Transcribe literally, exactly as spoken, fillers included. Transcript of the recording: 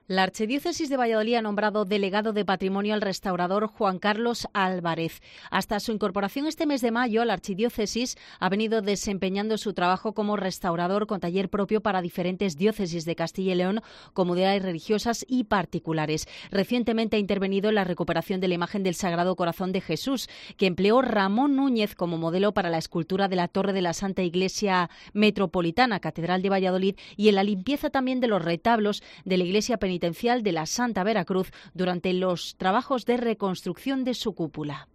La Archidiócesis de Valladolid ha nombrado delegado de Patrimonio al restaurador Juan Carlos Álvarez. Hasta su incorporación este mes de mayo, la Archidiócesis ha venido desempeñando su trabajo como restaurador con taller propio para diferentes diócesis de Castilla y León, comunidades religiosas y particulares. Recientemente ha intervenido en la recuperación de la imagen del Sagrado Corazón de Jesús, que empleó Ramón Núñez como modelo para la escultura de la Torre de la Santa Iglesia Metropolitana, Catedral de Valladolid, y en la limpieza también de los retablos de la Iglesia Penitencial de la Santa Veracruz durante los trabajos de reconstrucción de su cúpula.